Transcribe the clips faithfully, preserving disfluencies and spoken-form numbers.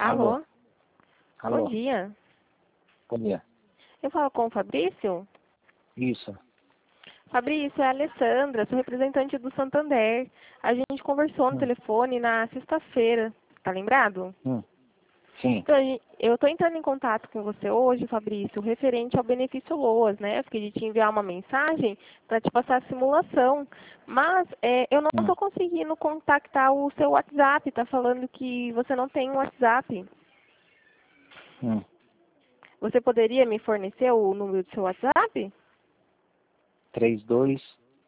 Alô? Alô? Bom Alô? dia. Bom dia. Eu falo com o Fabrício? Isso. Fabrício, é a Alessandra, sou representante do Santander. A gente conversou no Hum. telefone na sexta-feira, tá lembrado? Hum. Sim. Então, a gen- eu estou entrando em contato com você hoje, Fabrício, referente ao benefício LOAS, né? Eu fiquei de te enviar uma mensagem para te passar a simulação. Mas é, eu não Hum. estou conseguindo contactar o seu WhatsApp. Tá falando que você não tem um WhatsApp. Hum. Você poderia me fornecer o número do seu WhatsApp? Três dois,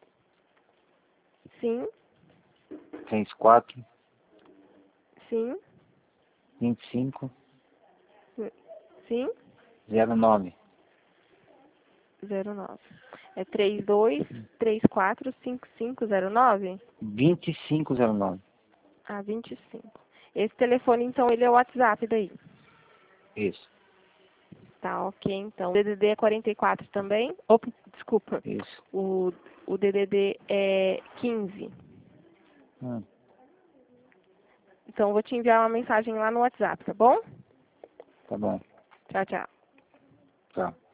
Sim, três quatro, sim, vinte e cinco, sim, zero nove. zero nove. É três dois, três quatro, cinco cinco zero nove? Vinte e cinco zero nove. Ah, vinte e cinco. Esse telefone, então, ele é o WhatsApp daí. Isso. Tá, ok, então. O D D D é quarenta e quatro também? Opa, desculpa. Isso. O, o D D D é quinze. Hum. Então, eu vou te enviar uma mensagem lá no WhatsApp, tá bom? Tá bom. Tchau, tchau. Tá.